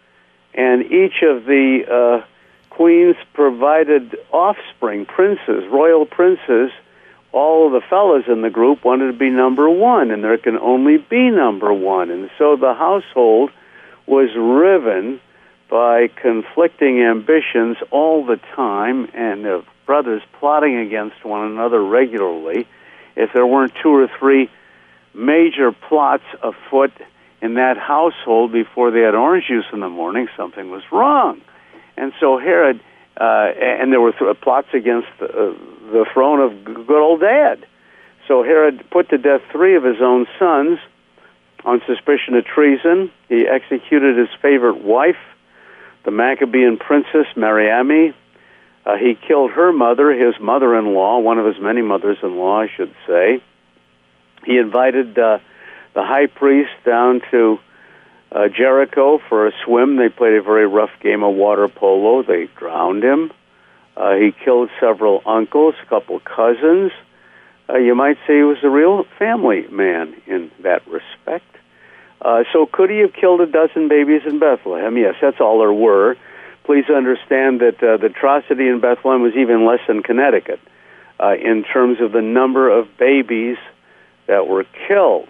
and each of the uh, queens provided offspring, princes, royal princes. All of the fellas in the group wanted to be number one, and there can only be number one. And so the household was riven by conflicting ambitions all the time, and the brothers plotting against one another regularly. If there weren't two or three major plots afoot in that household before they had orange juice in the morning, something was wrong. And so Herod, uh, and there were th- plots against the, uh, the throne of good old Dad. So Herod put to death three of his own sons on suspicion of treason. He executed his favorite wife, the Maccabean princess Mariamne. Uh, he killed her mother, his mother-in-law, one of his many mothers-in-law, I should say. He invited uh, the high priest down to uh, Jericho for a swim. They played a very rough game of water polo. They drowned him. Uh, he killed several uncles, a couple cousins. Uh, you might say he was a real family man in that respect. Uh, so could he have killed a dozen babies in Bethlehem? Yes, that's all there were. Please understand that uh, the atrocity in Bethlehem was even less than Connecticut uh, in terms of the number of babies that were killed.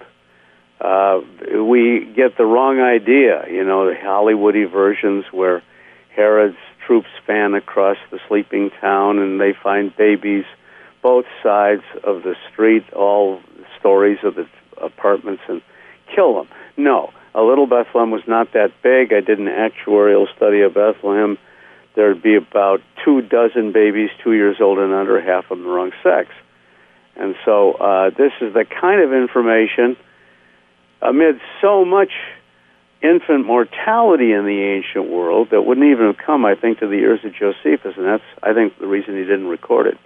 Uh, we get the wrong idea, you know, the Hollywoody versions where Herod's troops fan across the sleeping town and they find babies both sides of the street, all stories of the apartments, and kill them. No, a little Bethlehem was not that big. I did an actuarial study of Bethlehem. There'd be about two dozen babies two years old and under, half of them the wrong sex. And so uh, this is the kind of information, amid so much infant mortality in the ancient world, that wouldn't even have come, I think, to the ears of Josephus, and that's, I think, the reason he didn't record it.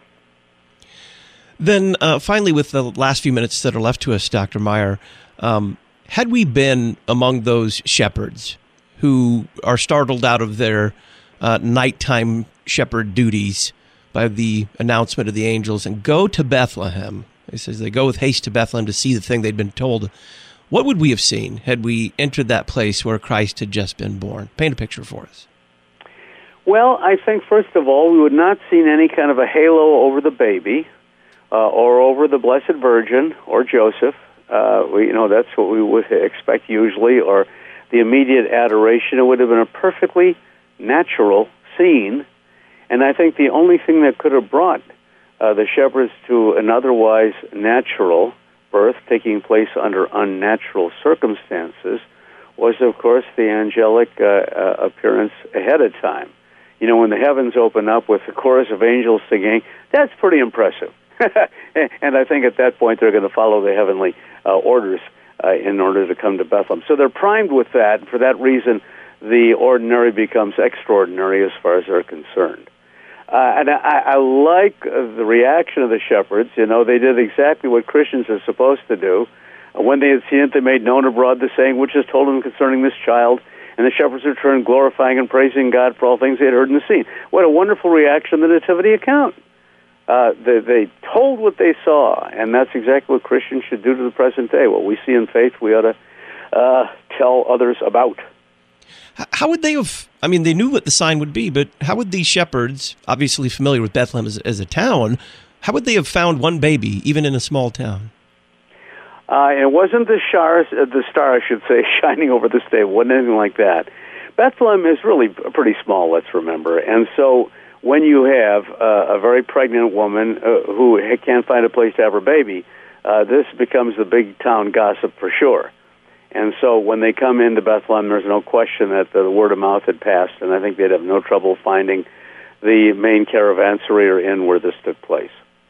Then, uh, finally, with the last few minutes that are left to us, Doctor Meier, um, had we been among those shepherds who are startled out of their uh, nighttime shepherd duties by the announcement of the angels and go to Bethlehem, it says they go with haste to Bethlehem to see the thing they'd been told, what would we have seen had we entered that place where Christ had just been born? Paint a picture for us. Well, I think, first of all, we would not seen any kind of a halo over the baby uh, or over the Blessed Virgin or Joseph. Uh, we, you know, that's what we would expect usually, or the immediate adoration. It would have been a perfectly natural scene, and I think the only thing that could have brought uh, the shepherds to an otherwise natural birth, taking place under unnatural circumstances, was, of course, the angelic uh, uh, appearance ahead of time. You know, when the heavens open up with the chorus of angels singing, that's pretty impressive. And I think at that point they're going to follow the heavenly uh, orders uh, in order to come to Bethlehem. So they're primed with that, and for that reason, the ordinary becomes extraordinary as far as they're concerned. Uh, and I, I like uh, the reaction of the shepherds. You know, they did exactly what Christians are supposed to do. When they had seen it, they made known abroad the saying which is told them concerning this child. And the shepherds returned, glorifying and praising God for all things they had heard and seen. What a wonderful reaction to the nativity account. Uh, they, they told what they saw, and that's exactly what Christians should do to the present day. What we see in faith, we ought to uh, tell others about. How would they have, I mean, they knew what the sign would be, but how would these shepherds, obviously familiar with Bethlehem as, as a town, how would they have found one baby, even in a small town? Uh, it wasn't the stars, uh, the star, I should say, shining over the stable. It wasn't anything like that. Bethlehem is really pretty small, let's remember. And so when you have uh, a very pregnant woman uh, who can't find a place to have her baby, uh, this becomes the big town gossip for sure. And so when they come into Bethlehem, there's no question that the word of mouth had passed, and I think they'd have no trouble finding the main caravansary or inn where this took place.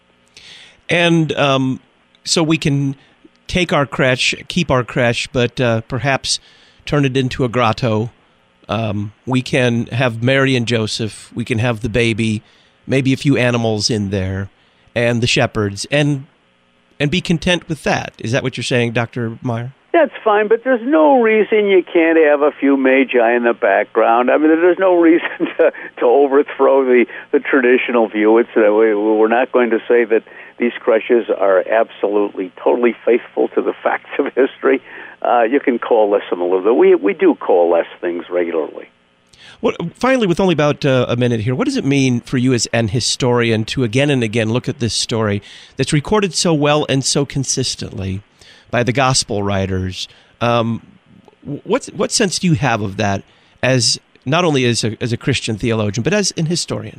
And um, so we can take our creche, keep our creche, but uh, perhaps turn it into a grotto. Um, we can have Mary and Joseph. We can have the baby, maybe a few animals in there, and the shepherds, and and be content with that. Is that what you're saying, Doctor Meyer? That's fine, but there's no reason you can't have a few magi in the background. I mean, there's no reason to, to overthrow the, the traditional view. It's uh, we, we're not going to say that these creches are absolutely, totally faithful to the facts of history. Uh, you can coalesce them a little bit. We we do coalesce things regularly. What, finally, with only about uh, a minute here, what does it mean for you as an historian to again and again look at this story that's recorded so well and so consistently by the gospel writers? Um, what what sense do you have of that as not only as a, as a Christian theologian, but as an historian?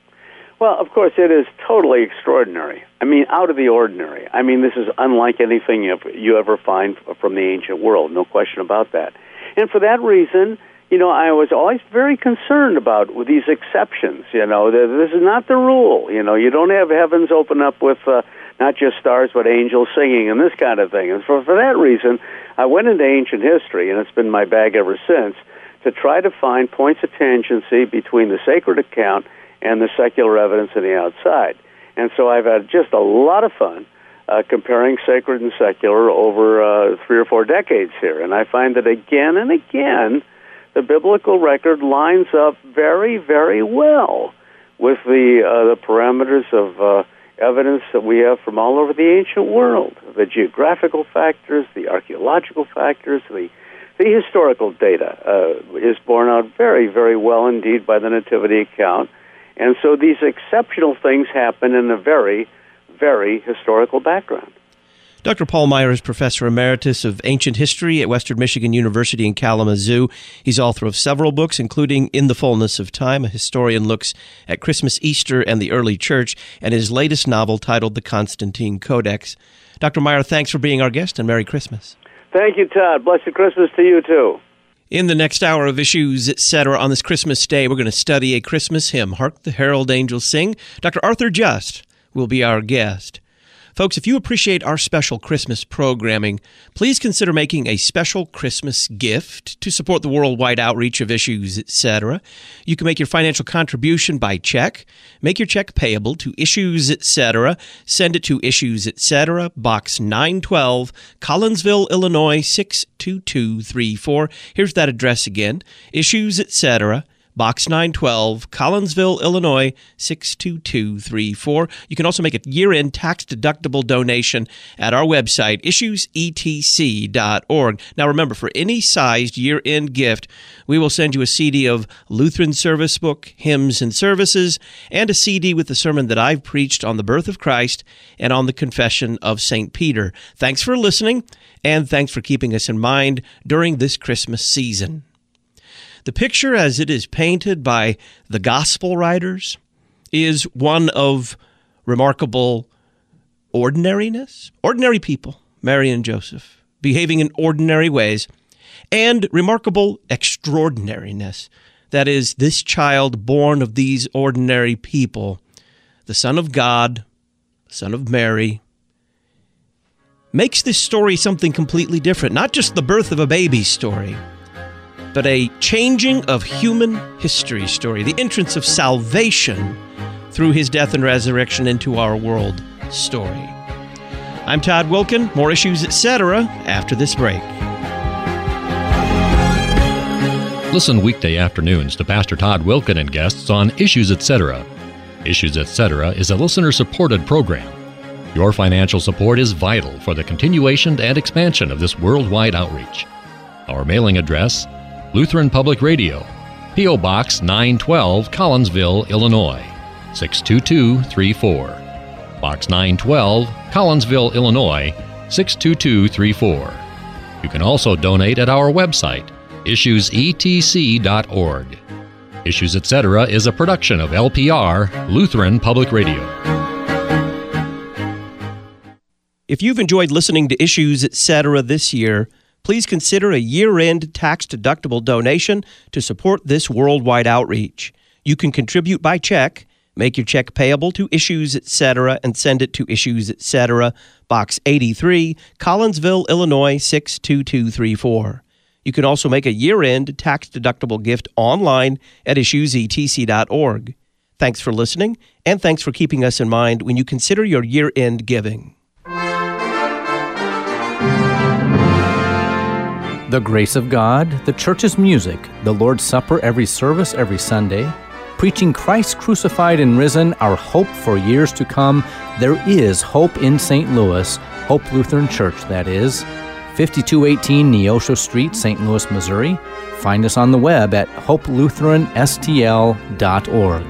Well, of course, it is totally extraordinary. I mean, out of the ordinary. I mean, this is unlike anything you, you ever find from the ancient world, no question about that. And for that reason, you know, I was always very concerned about with these exceptions. You know, this is not the rule. You know, you don't have heavens open up with uh, not just stars, but angels singing and this kind of thing. And for, for that reason, I went into ancient history, and it's been my bag ever since, to try to find points of tangency between the sacred account and the secular evidence on the outside. And so I've had just a lot of fun uh, comparing sacred and secular over uh, three or four decades here. And I find that again and again, the biblical record lines up very, very well with the uh, the parameters of uh, evidence that we have from all over the ancient world. The geographical factors, the archaeological factors, the the historical data uh, is borne out very, very well indeed by the Nativity account. And so these exceptional things happen in a very, very historical background. Doctor Paul Meyer is Professor Emeritus of Ancient History at Western Michigan University in Kalamazoo. He's author of several books, including In the Fullness of Time, a historian looks at Christmas, Easter, and the early church, and his latest novel titled The Constantine Codex. Doctor Meyer, thanks for being our guest, and Merry Christmas. Thank you, Todd. Blessed Christmas to you, too. In the next hour of Issues, et cetera, on this Christmas day, we're going to study a Christmas hymn, Hark the Herald Angels Sing. Doctor Arthur Just will be our guest. Folks, if you appreciate our special Christmas programming, please consider making a special Christmas gift to support the worldwide outreach of Issues, et cetera. You can make your financial contribution by check. Make your check payable to Issues, et cetera. Send it to Issues, et cetera, Box nine twelve, Collinsville, Illinois, six two two three four. Here's that address again, Issues, et cetera, Box nine twelve, Collinsville, Illinois, six two two three four. You can also make a year-end tax-deductible donation at our website, issues e t c dot org. Now remember, for any sized year-end gift, we will send you a C D of Lutheran Service Book, Hymns and Services, and a C D with the sermon that I've preached on the birth of Christ and on the confession of Saint Peter. Thanks for listening, and thanks for keeping us in mind during this Christmas season. The picture as it is painted by the gospel writers is one of remarkable ordinariness, ordinary people, Mary and Joseph, behaving in ordinary ways, and remarkable extraordinariness. That is, this child born of these ordinary people, the Son of God, Son of Mary, makes this story something completely different, not just the birth of a baby story, but a changing of human history story, the entrance of salvation through his death and resurrection into our world story. I'm Todd Wilken. More Issues, et cetera after this break. Listen weekday afternoons to Pastor Todd Wilken and guests on Issues, et cetera. Issues, et cetera is a listener-supported program. Your financial support is vital for the continuation and expansion of this worldwide outreach. Our mailing address, Lutheran Public Radio, P O. Box nine twelve, Collinsville, Illinois, six two two three four. Box nine twelve, Collinsville, Illinois, six two two three four. You can also donate at our website, issues e t c dot org. Issues, et cetera is a production of L P R, Lutheran Public Radio. If you've enjoyed listening to Issues, et cetera this year, please consider a year-end tax-deductible donation to support this worldwide outreach. You can contribute by check. Make your check payable to Issues, et cetera, and send it to Issues, et cetera, Box eighty-three, Collinsville, Illinois, six two two three four. You can also make a year-end tax-deductible gift online at issues e t c dot org. Thanks for listening, and thanks for keeping us in mind when you consider your year-end giving. The grace of God, the church's music, the Lord's Supper every service every Sunday, preaching Christ crucified and risen, our hope for years to come. There is hope in Saint Louis, Hope Lutheran Church, that is. fifty-two eighteen Neosho Street, Saint Louis, Missouri. Find us on the web at hope lutheran s t l dot org.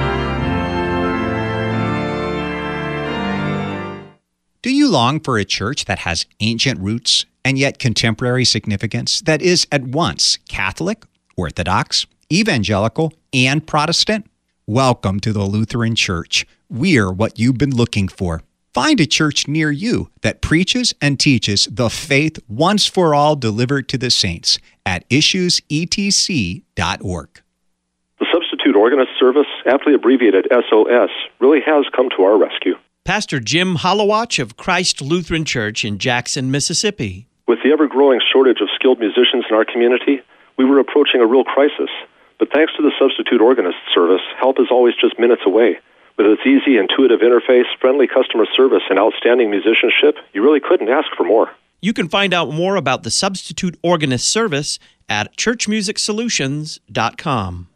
Do you long for a church that has ancient roots and yet contemporary significance, that is at once Catholic, Orthodox, Evangelical, and Protestant? Welcome to the Lutheran Church. We're what you've been looking for. Find a church near you that preaches and teaches the faith once for all delivered to the saints at issues e t c dot org. The Substitute Organist Service, aptly abbreviated S O S, really has come to our rescue. Pastor Jim Hollowatch of Christ Lutheran Church in Jackson, Mississippi. With the ever-growing shortage of skilled musicians in our community, we were approaching a real crisis. But thanks to the Substitute Organist Service, help is always just minutes away. With its easy, intuitive interface, friendly customer service, and outstanding musicianship, you really couldn't ask for more. You can find out more about the Substitute Organist Service at church music solutions dot com.